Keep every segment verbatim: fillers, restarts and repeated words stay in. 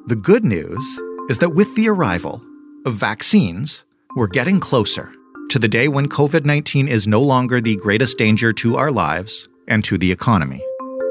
The good news is that with the arrival of vaccines, we're getting closer to the day when covid nineteen is no longer the greatest danger to our lives and to the economy.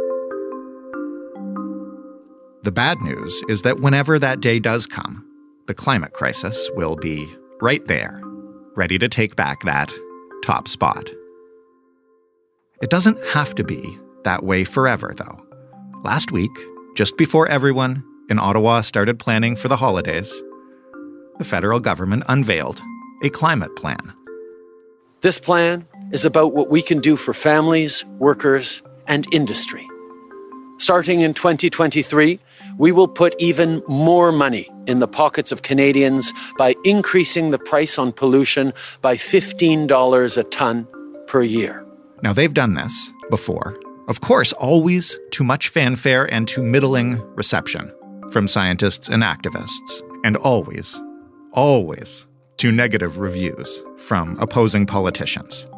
The bad news is that whenever that day does come, the climate crisis will be right there, ready to take back that top spot. It doesn't have to be that way forever, though. Last week, just before everyone in Ottawa started planning for the holidays, the federal government unveiled a climate plan. This plan is about what we can do for families, workers, and industry. Starting in twenty twenty-three, we will put even more money in the pockets of Canadians by increasing the price on pollution by fifteen dollars a tonne per year. Now, they've done this before. Of course, always to much fanfare and to middling reception from scientists and activists. And always, always to negative reviews from opposing politicians.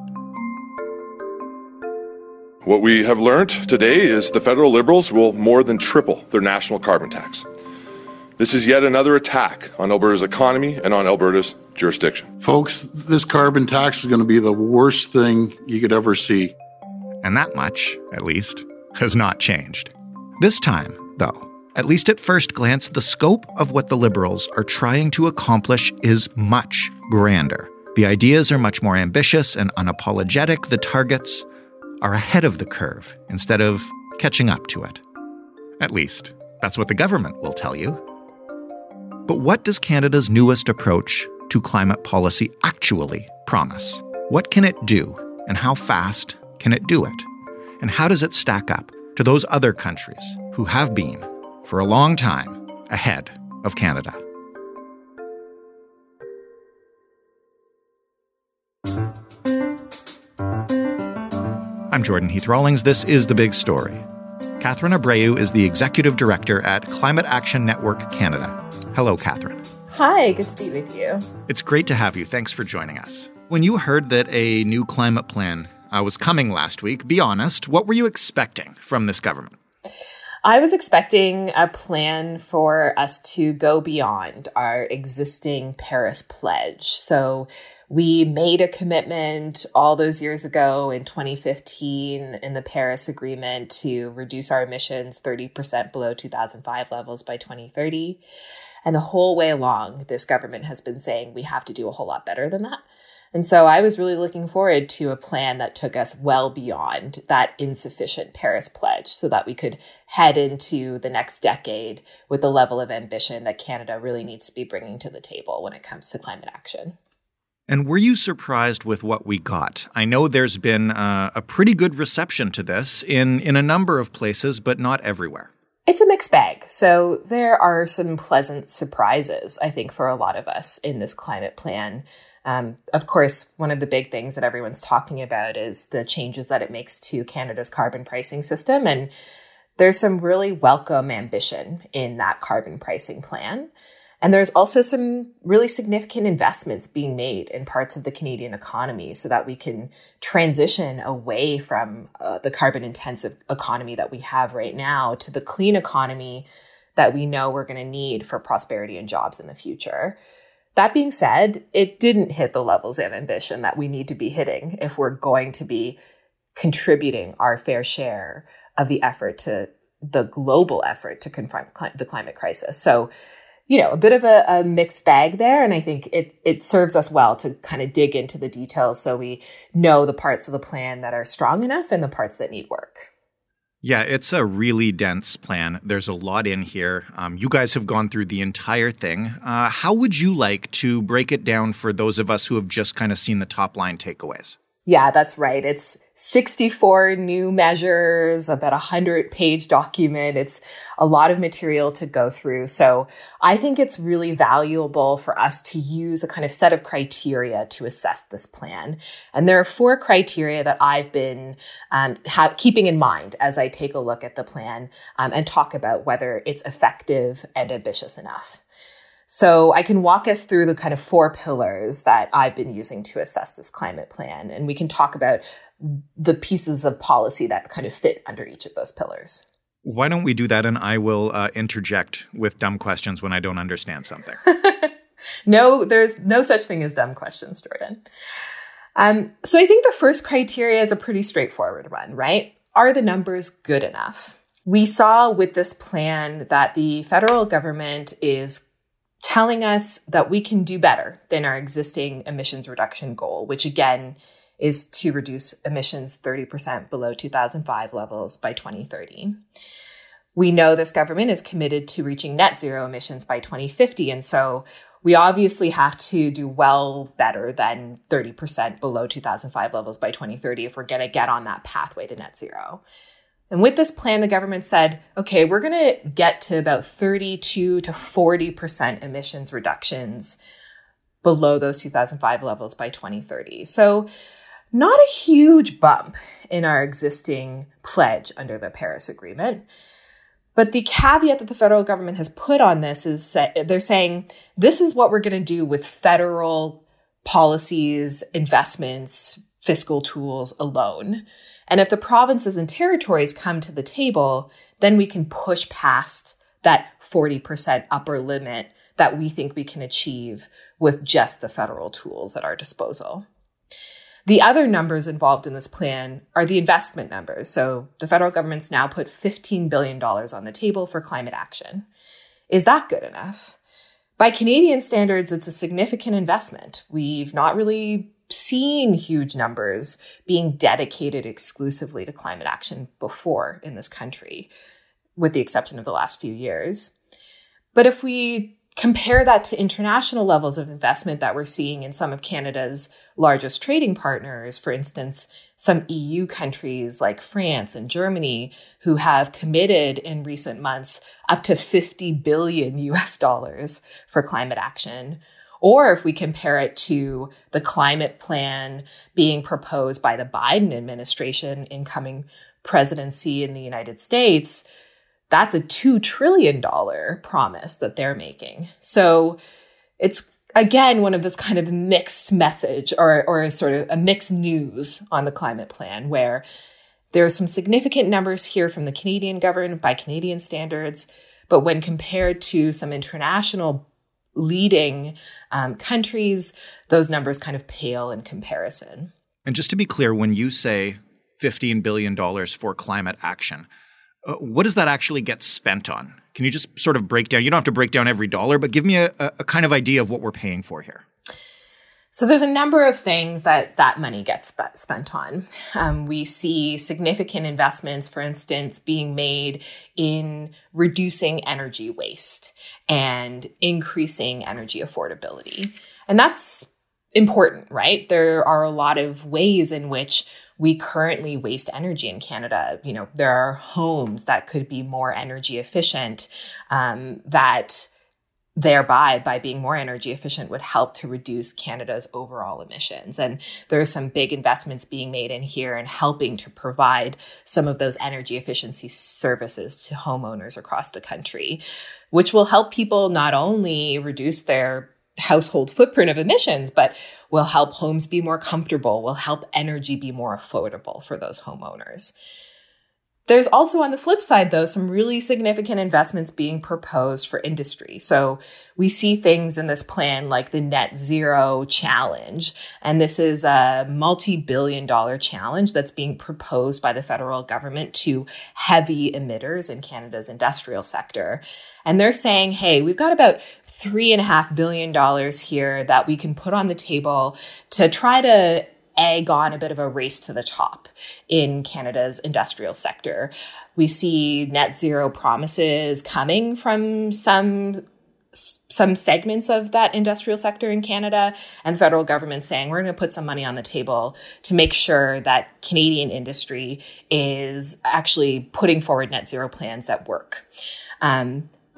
What we have learned today is the federal Liberals will more than triple their national carbon tax. This is yet another attack on Alberta's economy and on Alberta's jurisdiction. Folks, this carbon tax is going to be the worst thing you could ever see. And that much, at least, has not changed. This time, though, at least at first glance, the scope of what the Liberals are trying to accomplish is much grander. The ideas are much more ambitious and unapologetic. The targets are ahead of the curve instead of catching up to it. At least, that's what the government will tell you. But what does Canada's newest approach to climate policy actually promise? What can it do, and how fast can it do it? And how does it stack up to those other countries who have been, for a long time, ahead of Canada? I'm Jordan Heath-Rawlings. This is The Big Story. Catherine Abreu is the Executive Director at Climate Action Network Canada. Hello, Catherine. Hi, good to be with you. It's great to have you. Thanks for joining us. When you heard that a new climate plan uh, was coming last week, be honest, what were you expecting from this government? I was expecting a plan for us to go beyond our existing Paris pledge. So we made a commitment all those years ago in twenty fifteen in the Paris Agreement to reduce our emissions thirty percent below two thousand five levels by twenty thirty. And the whole way along, this government has been saying we have to do a whole lot better than that. And so I was really looking forward to a plan that took us well beyond that insufficient Paris pledge so that we could head into the next decade with the level of ambition that Canada really needs to be bringing to the table when it comes to climate action. And were you surprised with what we got? I know there's been uh, a pretty good reception to this in, in a number of places, but not everywhere. It's a mixed bag. So there are some pleasant surprises, I think, for a lot of us in this climate plan. Um, of course, one of the big things that everyone's talking about is the changes that it makes to Canada's carbon pricing system. And there's some really welcome ambition in that carbon pricing plan. And there's also some really significant investments being made in parts of the Canadian economy so that we can transition away from uh, the carbon intensive economy that we have right now to the clean economy that we know we're going to need for prosperity and jobs in the future. That being said, it didn't hit the levels of ambition that we need to be hitting if we're going to be contributing our fair share of the effort to the global effort to confront cli- the climate crisis. So, you know, a bit of a, a mixed bag there. And I think it it serves us well to kind of dig into the details so we know the parts of the plan that are strong enough and the parts that need work. Yeah, it's a really dense plan. There's a lot in here. Um, you guys have gone through the entire thing. Uh, how would you like to break it down for those of us who have just kind of seen the top line takeaways? Yeah, that's right. It's sixty-four new measures, about a hundred page document. It's a lot of material to go through. So I think it's really valuable for us to use a kind of set of criteria to assess this plan. And there are four criteria that I've been um, ha- keeping in mind as I take a look at the plan um, and talk about whether it's effective and ambitious enough. So I can walk us through the kind of four pillars that I've been using to assess this climate plan. And we can talk about the pieces of policy that kind of fit under each of those pillars. Why don't we do that, and I will uh, interject with dumb questions when I don't understand something. No, there's no such thing as dumb questions, Jordan. Um, so I think the first criteria is a pretty straightforward one, right? Are the numbers good enough? We saw with this plan that the federal government is telling us that we can do better than our existing emissions reduction goal, which again is to reduce emissions thirty percent below two thousand five levels by twenty thirty. We know this government is committed to reaching net zero emissions by twenty fifty, and so we obviously have to do well better than thirty percent below two thousand five levels by twenty thirty if we're going to get on that pathway to net zero. And with this plan, the government said, okay, we're going to get to about thirty-two to forty percent emissions reductions below those two thousand five levels by twenty thirty. So not a huge bump in our existing pledge under the Paris Agreement. But the caveat that the federal government has put on this is they're saying this is what we're going to do with federal policies, investments, fiscal tools alone. And if the provinces and territories come to the table, then we can push past that forty percent upper limit that we think we can achieve with just the federal tools at our disposal. The other numbers involved in this plan are the investment numbers. So the federal government's now put fifteen billion dollars on the table for climate action. Is that good enough? By Canadian standards, it's a significant investment. We've not really seen huge numbers being dedicated exclusively to climate action before in this country, with the exception of the last few years. But if we compare that to international levels of investment that we're seeing in some of Canada's largest trading partners, for instance, some E U countries like France and Germany, who have committed in recent months up to fifty billion U S dollars for climate action. Or if we compare it to the climate plan being proposed by the Biden administration, incoming presidency in the United States, that's a two trillion dollars promise that they're making. So it's, again, one of this kind of mixed message or, or a sort of a mixed news on the climate plan, where there are some significant numbers here from the Canadian government by Canadian standards, but when compared to some international leading um, countries, those numbers kind of pale in comparison. And just to be clear, when you say fifteen billion dollars for climate action, uh, what does that actually get spent on? Can you just sort of break down? You don't have to break down every dollar, but give me a, a kind of idea of what we're paying for here. So there's a number of things that that money gets sp- spent on. Um, we see significant investments, for instance, being made in reducing energy waste and increasing energy affordability. And that's important, right? There are a lot of ways in which we currently waste energy in Canada. You know, there are homes that could be more energy efficient, um, that thereby, by being more energy efficient, would help to reduce Canada's overall emissions. And there are some big investments being made in here and helping to provide some of those energy efficiency services to homeowners across the country, which will help people not only reduce their household footprint of emissions, but will help homes be more comfortable, will help energy be more affordable for those homeowners. There's also, on the flip side, though, some really significant investments being proposed for industry. So we see things in this plan like the Net Zero Challenge. And this is a multi-billion dollar challenge that's being proposed by the federal government to heavy emitters in Canada's industrial sector. And they're saying, hey, we've got about three and a half billion dollars here that we can put on the table to try to egg on a bit of a race to the top in Canada's industrial sector. We see net zero promises coming from some some segments of that industrial sector in Canada, and the federal government saying we're going to put some money on the table to make sure that Canadian industry is actually putting forward net zero plans that work. Um,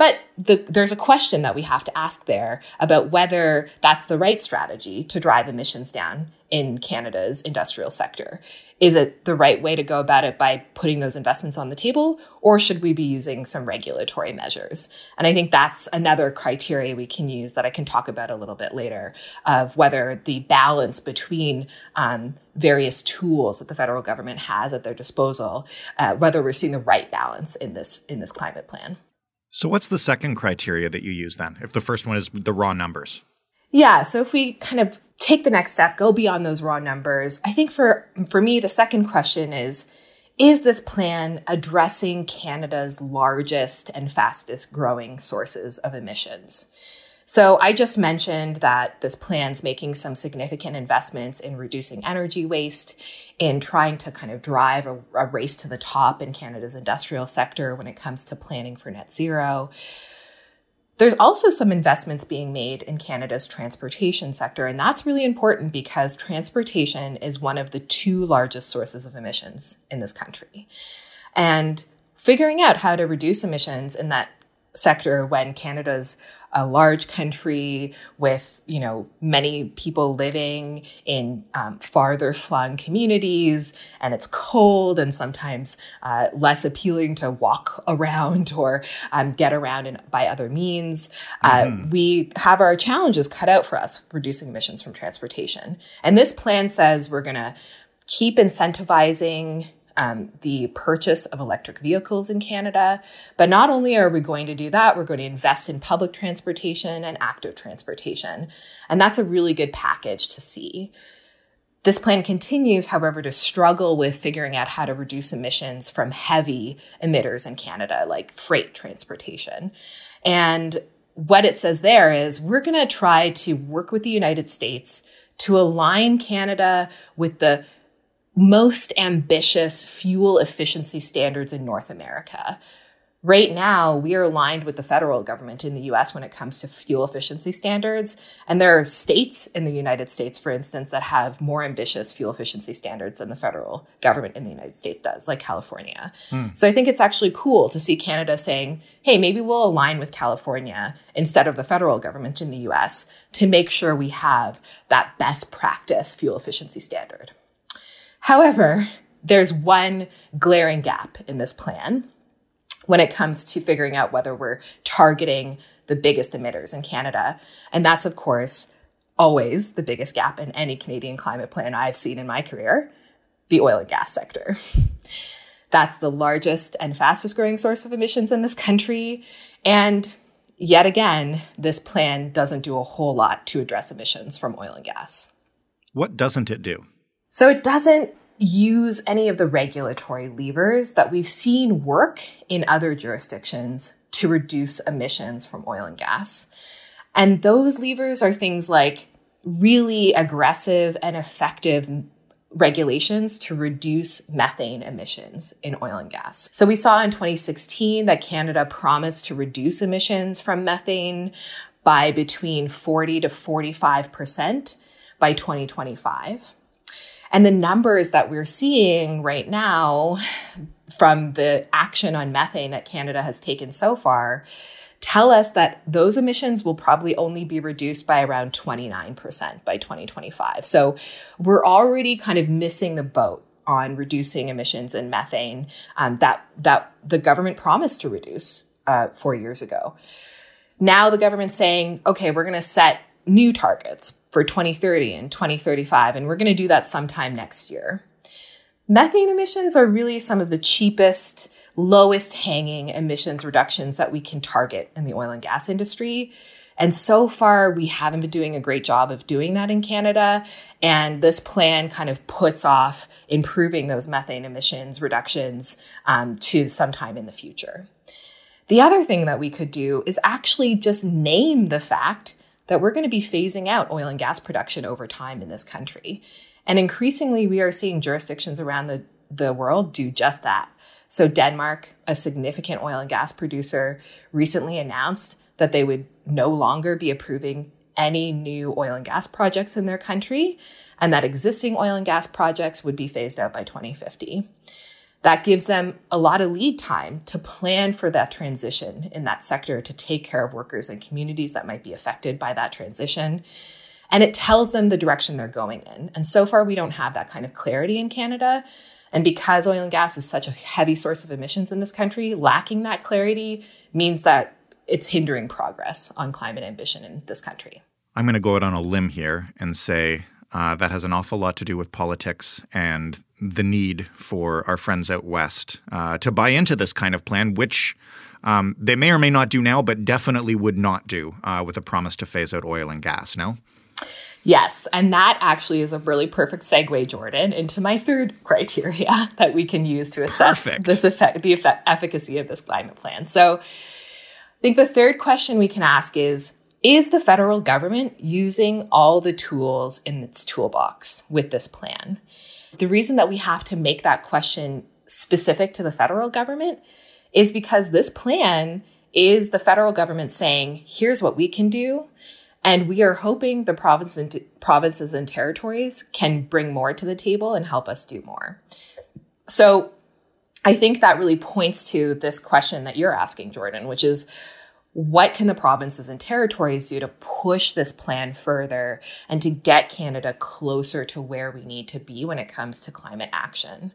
But the, there's a question that we have to ask there about whether that's the right strategy to drive emissions down in Canada's industrial sector. Is it the right way to go about it by putting those investments on the table, or should we be using some regulatory measures? And I think that's another criteria we can use that I can talk about a little bit later, of whether the balance between um, various tools that the federal government has at their disposal, uh, whether we're seeing the right balance in this in this climate plan. So what's the second criteria that you use then, if the first one is the raw numbers? Yeah, so if we kind of take the next step, go beyond those raw numbers, I think for for me, the second question is, is this plan addressing Canada's largest and fastest growing sources of emissions? So I just mentioned that this plan's making some significant investments in reducing energy waste, in trying to kind of drive a, a race to the top in Canada's industrial sector when it comes to planning for net zero. There's also some investments being made in Canada's transportation sector, and that's really important because transportation is one of the two largest sources of emissions in this country. And figuring out how to reduce emissions in that sector when Canada's a large country with, you know, many people living in um, farther flung communities, and it's cold and sometimes uh, less appealing to walk around or um, get around in, by other means. Mm-hmm. Uh, we have our challenges cut out for us reducing emissions from transportation. And this plan says we're going to keep incentivizing Um, the purchase of electric vehicles in Canada. But not only are we going to do that, we're going to invest in public transportation and active transportation. And that's a really good package to see. This plan continues, however, to struggle with figuring out how to reduce emissions from heavy emitters in Canada, like freight transportation. And what it says there is we're going to try to work with the United States to align Canada with the most ambitious fuel efficiency standards in North America. Right now, we are aligned with the federal government in the U S when it comes to fuel efficiency standards. And there are states in the United States, for instance, that have more ambitious fuel efficiency standards than the federal government in the United States does, like California. Hmm. So I think it's actually cool to see Canada saying, hey, maybe we'll align with California instead of the federal government in the U S to make sure we have that best practice fuel efficiency standard. However, there's one glaring gap in this plan when it comes to figuring out whether we're targeting the biggest emitters in Canada. And that's, of course, always the biggest gap in any Canadian climate plan I've seen in my career, the oil and gas sector. That's the largest and fastest growing source of emissions in this country. And yet again, this plan doesn't do a whole lot to address emissions from oil and gas. What doesn't it do? So it doesn't use any of the regulatory levers that we've seen work in other jurisdictions to reduce emissions from oil and gas. And those levers are things like really aggressive and effective regulations to reduce methane emissions in oil and gas. So we saw in twenty sixteen that Canada promised to reduce emissions from methane by between forty to forty-five percent by twenty twenty-five. And the numbers that we're seeing right now from the action on methane that Canada has taken so far tell us that those emissions will probably only be reduced by around twenty-nine percent by twenty twenty-five. So we're already kind of missing the boat on reducing emissions in methane um, that, that the government promised to reduce uh, four years ago. Now the government's saying, okay, we're going to set new targets for twenty thirty and twenty thirty-five, and we're going to do that sometime next year. Methane emissions are really some of the cheapest, lowest hanging emissions reductions that we can target in the oil and gas industry. And so far, we haven't been doing a great job of doing that in Canada. And this plan kind of puts off improving those methane emissions reductions um, to sometime in the future. The other thing that we could do is actually just name the fact that we're going to be phasing out oil and gas production over time in this country. And increasingly, we are seeing jurisdictions around the, the world do just that. So Denmark, a significant oil and gas producer, recently announced that they would no longer be approving any new oil and gas projects in their country, and that existing oil and gas projects would be phased out by twenty fifty. That gives them a lot of lead time to plan for that transition in that sector, to take care of workers and communities that might be affected by that transition. And it tells them the direction they're going in. And so far, we don't have that kind of clarity in Canada. And because oil and gas is such a heavy source of emissions in this country, lacking that clarity means that it's hindering progress on climate ambition in this country. I'm going to go out on a limb here and say uh, that has an awful lot to do with politics and the need for our friends out west uh, to buy into this kind of plan, which um, they may or may not do now, but definitely would not do uh, with a promise to phase out oil and gas, no? Yes, and that actually is a really perfect segue, Jordan, into my third criteria that we can use to assess Perfect. this effect, the effect, efficacy of this climate plan. So I think the third question we can ask is, is the federal government using all the tools in its toolbox with this plan? The reason that we have to make that question specific to the federal government is because this plan is the federal government saying, here's what we can do. And we are hoping the province and t- provinces and territories can bring more to the table and help us do more. So I think that really points to this question that you're asking, Jordan, which is, what can the provinces and territories do to push this plan further and to get Canada closer to where we need to be when it comes to climate action?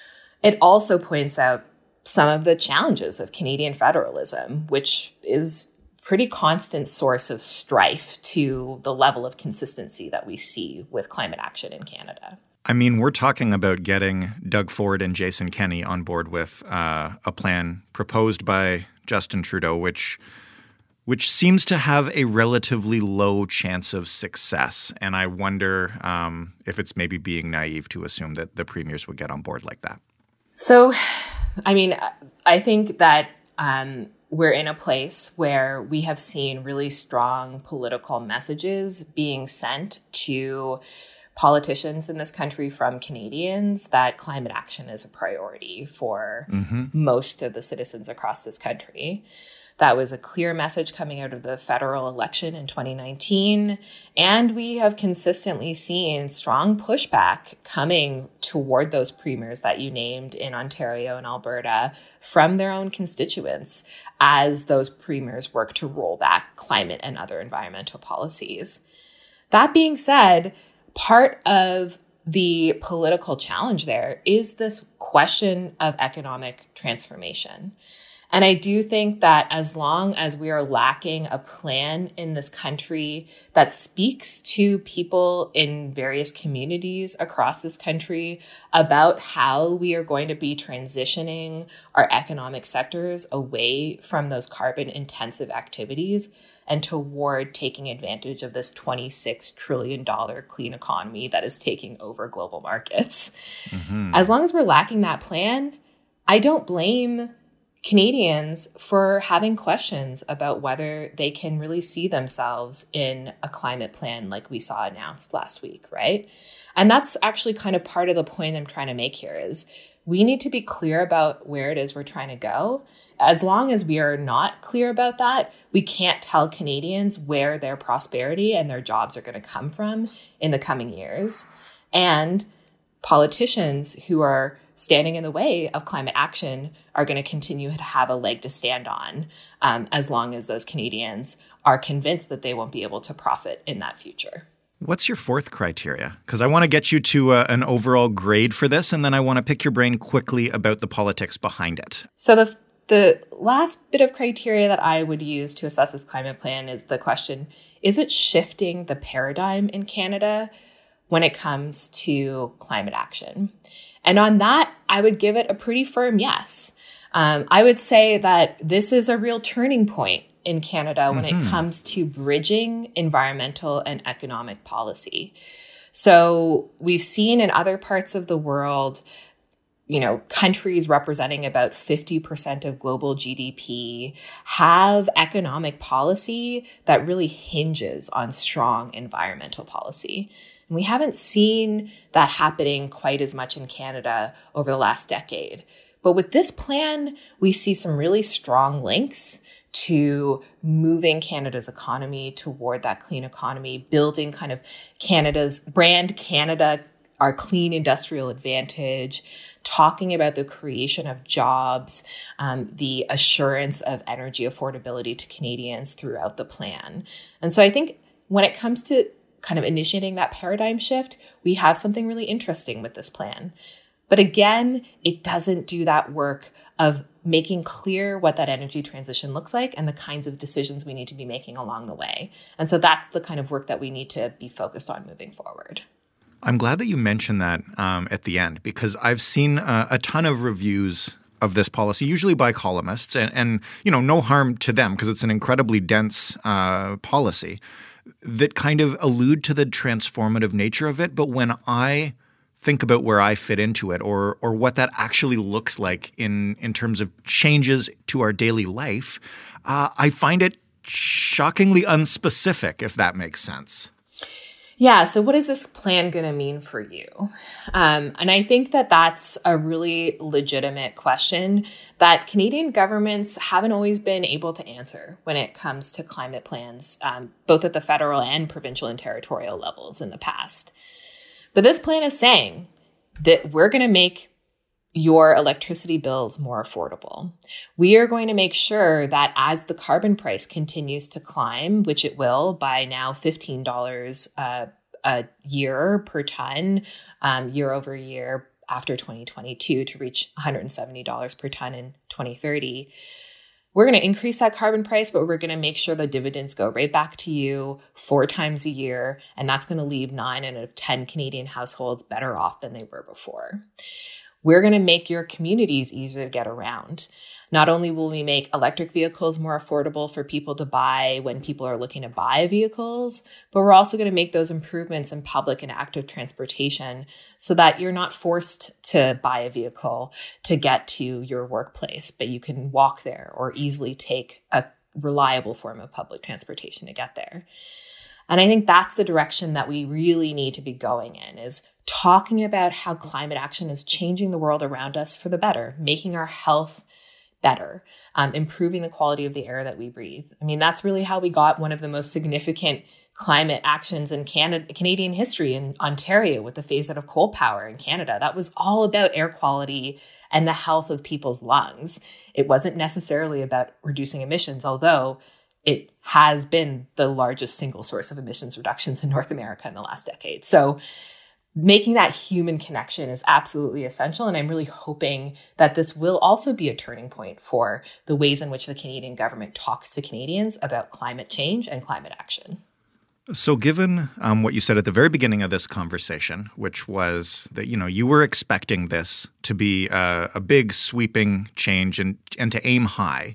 It also points out some of the challenges of Canadian federalism, which is pretty constant source of strife to the level of consistency that we see with climate action in Canada. I mean, we're talking about getting Doug Ford and Jason Kenney on board with uh, a plan proposed by Justin Trudeau, which which seems to have a relatively low chance of success. And I wonder um, if it's maybe being naive to assume that the premiers would get on board like that. So, I mean, I think that um, we're in a place where we have seen really strong political messages being sent to politicians in this country from Canadians that climate action is a priority for mm-hmm. most of the citizens across this country. That was a clear message coming out of the federal election in twenty nineteen. And we have consistently seen strong pushback coming toward those premiers that you named in Ontario and Alberta from their own constituents as those premiers work to roll back climate and other environmental policies. That being said, part of the political challenge there is this question of economic transformation. And I do think that as long as we are lacking a plan in this country that speaks to people in various communities across this country about how we are going to be transitioning our economic sectors away from those carbon intensive activities and toward taking advantage of this twenty-six trillion dollars clean economy that is taking over global markets. Mm-hmm. As long as we're lacking that plan, I don't blame Canadians for having questions about whether they can really see themselves in a climate plan like we saw announced last week, right? And that's actually kind of part of the point I'm trying to make here is we need to be clear about where it is we're trying to go. As long as we are not clear about that, we can't tell Canadians where their prosperity and their jobs are going to come from in the coming years. And politicians who are standing in the way of climate action are going to continue to have a leg to stand on um, as long as those Canadians are convinced that they won't be able to profit in that future. What's your fourth criteria? Because I want to get you to uh, an overall grade for this, and then I want to pick your brain quickly about the politics behind it. So the the last bit of criteria that I would use to assess this climate plan is the question, is it shifting the paradigm in Canada when it comes to climate action? And on that, I would give it a pretty firm yes. Um, I would say that this is a real turning point in Canada when mm-hmm. it comes to bridging environmental and economic policy. So we've seen in other parts of the world, you know, countries representing about fifty percent of global G D P have economic policy that really hinges on strong environmental policy. And we haven't seen that happening quite as much in Canada over the last decade. But with this plan, we see some really strong links to moving Canada's economy toward that clean economy, building kind of Canada's brand Canada our clean industrial advantage, talking about the creation of jobs, um, the assurance of energy affordability to Canadians throughout the plan. And so I think when it comes to kind of initiating that paradigm shift, we have something really interesting with this plan. But again, it doesn't do that work of making clear what that energy transition looks like and the kinds of decisions we need to be making along the way. And so that's the kind of work that we need to be focused on moving forward. I'm glad that you mentioned that um, at the end, because I've seen uh, a ton of reviews of this policy, usually by columnists, and, and you know, no harm to them because it's an incredibly dense uh, policy that kind of allude to the transformative nature of it. But when I think about where I fit into it, or or what that actually looks like in in terms of changes to our daily life, uh, I find it shockingly unspecific, if that makes sense. Yeah. So what is this plan going to mean for you? Um, and I think that that's a really legitimate question that Canadian governments haven't always been able to answer when it comes to climate plans, um, both at the federal and provincial and territorial levels in the past. But this plan is saying that we're going to make your electricity bills more affordable. We are going to make sure that as the carbon price continues to climb, which it will by now fifteen dollars uh, a year per ton, um, year over year after twenty twenty-two to reach one hundred seventy dollars per ton in twenty thirty. We're going to increase that carbon price, but we're going to make sure the dividends go right back to you four times a year. And that's going to leave nine out of ten Canadian households better off than they were before. We're going to make your communities easier to get around. Not only will we make electric vehicles more affordable for people to buy when people are looking to buy vehicles, but we're also going to make those improvements in public and active transportation so that you're not forced to buy a vehicle to get to your workplace, but you can walk there or easily take a reliable form of public transportation to get there. And I think that's the direction that we really need to be going in, is talking about how climate action is changing the world around us for the better, making our health better, um, improving the quality of the air that we breathe. I mean, that's really how we got one of the most significant climate actions in Canada, Canadian history in Ontario with the phase out of coal power in Canada. That was all about air quality and the health of people's lungs. It wasn't necessarily about reducing emissions, although it has been the largest single source of emissions reductions in North America in the last decade. So making that human connection is absolutely essential. And I'm really hoping that this will also be a turning point for the ways in which the Canadian government talks to Canadians about climate change and climate action. So given um, what you said at the very beginning of this conversation, which was that, you know, you were expecting this to be a, a big sweeping change and, and to aim high,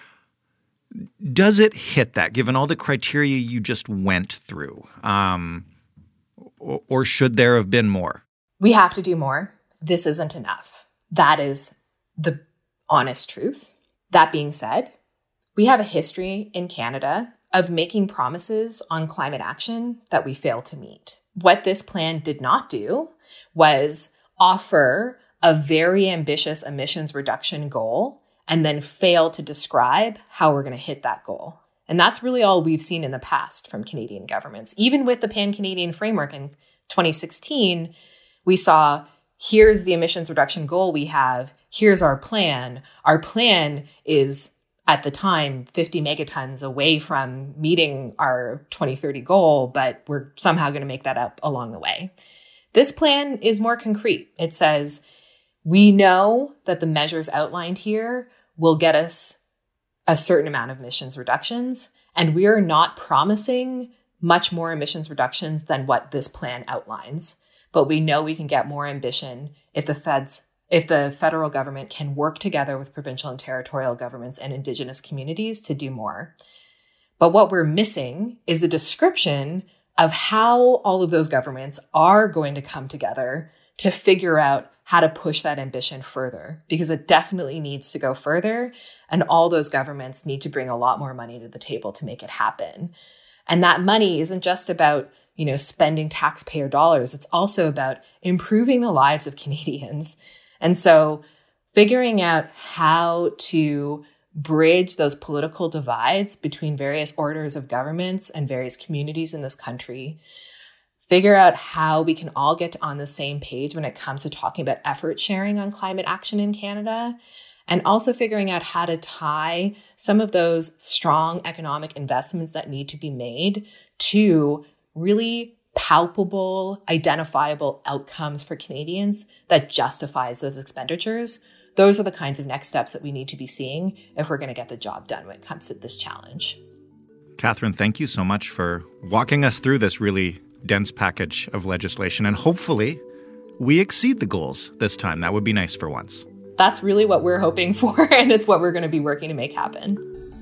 does it hit that, given all the criteria you just went through? Um, or, or should there have been more? We have to do more. This isn't enough. That is the honest truth. That being said, we have a history in Canada of making promises on climate action that we fail to meet. What this plan did not do was offer a very ambitious emissions reduction goal and then fail to describe how we're going to hit that goal. And that's really all we've seen in the past from Canadian governments. Even with the Pan-Canadian Framework in twenty sixteen, we saw, here's the emissions reduction goal we have, here's our plan. Our plan is, at the time, fifty megatons away from meeting our twenty thirty goal, but we're somehow going to make that up along the way. This plan is more concrete. It says, we know that the measures outlined here will get us a certain amount of emissions reductions, and we are not promising much more emissions reductions than what this plan outlines. But we know we can get more ambition if the feds if the federal government can work together with provincial and territorial governments and Indigenous communities to do more. But what we're missing is a description of how all of those governments are going to come together to figure out how to push that ambition further, because it definitely needs to go further. And all those governments need to bring a lot more money to the table to make it happen. And that money isn't just about, you know, spending taxpayer dollars. It's also about improving the lives of Canadians. And so figuring out how to bridge those political divides between various orders of governments and various communities in this country, figure out how we can all get on the same page when it comes to talking about effort sharing on climate action in Canada, and also figuring out how to tie some of those strong economic investments that need to be made to really palpable, identifiable outcomes for Canadians that justifies those expenditures. Those are the kinds of next steps that we need to be seeing if we're going to get the job done when it comes to this challenge. Catherine, thank you so much for walking us through this really dense package of legislation. And hopefully we exceed the goals this time. That would be nice for once. That's really what we're hoping for, and it's what we're going to be working to make happen.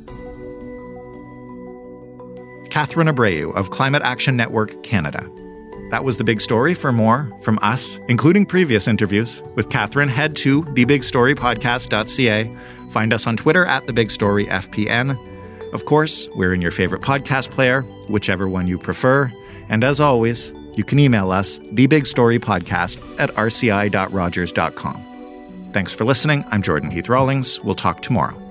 Catherine Abreu of Climate Action Network Canada. That was The Big Story. For more from us, including previous interviews with Catherine, head to the big story podcast dot c a. Find us on Twitter at The Big Story F P N. Of course, we're in your favorite podcast player, whichever one you prefer. And as always, you can email us, thebigstorypodcast at r c i dot rogers dot com. Thanks for listening. I'm Jordan Heath Rawlings. We'll talk tomorrow.